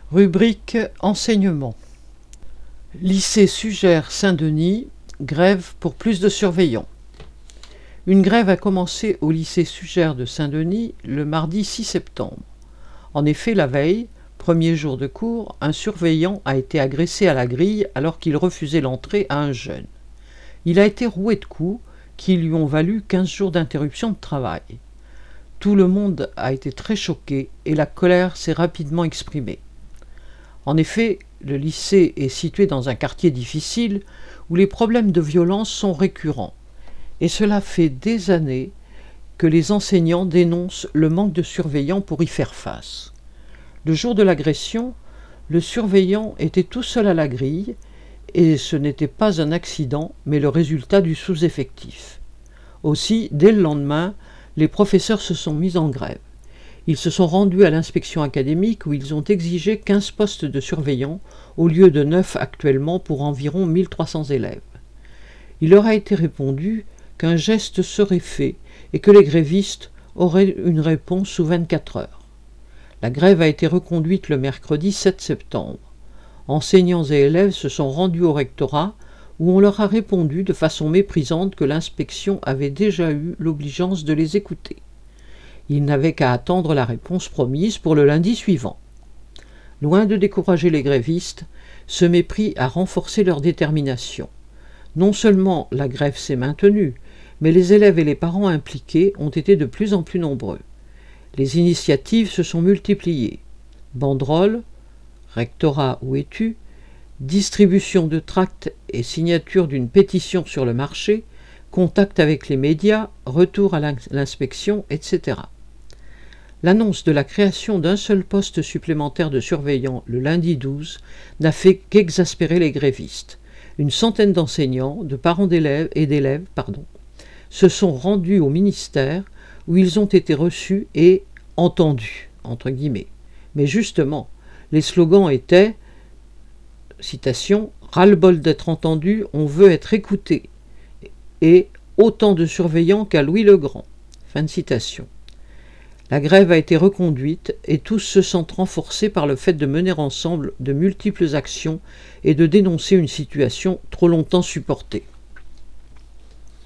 Rubrique Enseignement. Lycée Sugère Saint-Denis, grève pour plus de surveillants. Une grève a commencé au lycée Sugère de Saint-Denis le mardi 6 septembre. En effet, la veille, premier jour de cours, un surveillant a été agressé à la grille alors qu'il refusait l'entrée à un jeune. Il a été roué de coups qui lui ont valu 15 jours d'interruption de travail. Tout le monde a été très choqué et la colère s'est rapidement exprimée. En effet, le lycée est situé dans un quartier difficile où les problèmes de violence sont récurrents. Et cela fait des années que les enseignants dénoncent le manque de surveillants pour y faire face. Le jour de l'agression, le surveillant était tout seul à la grille et ce n'était pas un accident mais le résultat du sous-effectif. Aussi, dès le lendemain, les professeurs se sont mis en grève. Ils se sont rendus à l'inspection académique où ils ont exigé 15 postes de surveillants au lieu de 9 actuellement pour environ 1300 élèves. Il leur a été répondu qu'un geste serait fait et que les grévistes auraient une réponse sous 24 heures. La grève a été reconduite le mercredi 7 septembre. Enseignants et élèves se sont rendus au rectorat où on leur a répondu de façon méprisante que l'inspection avait déjà eu l'obligeance de les écouter. Ils n'avaient qu'à attendre la réponse promise pour le lundi suivant. Loin de décourager les grévistes, ce mépris a renforcé leur détermination. Non seulement la grève s'est maintenue, mais les élèves et les parents impliqués ont été de plus en plus nombreux. Les initiatives se sont multipliées. Banderoles, rectorat où es-tu, distribution de tracts et signature d'une pétition sur le marché, contact avec les médias, retour à l'inspection, etc. L'annonce de la création d'un seul poste supplémentaire de surveillant le lundi 12 n'a fait qu'exaspérer les grévistes. Une centaine d'enseignants, de parents d'élèves se sont rendus au ministère où ils ont été reçus et « entendus ». Entre guillemets. Mais justement, les slogans étaient, citation, « ras-le-bol d'être entendu, on veut être écouté » et « autant de surveillants qu'à Louis le Grand ». Fin de citation. La grève a été reconduite et tous se sentent renforcés par le fait de mener ensemble de multiples actions et de dénoncer une situation trop longtemps supportée.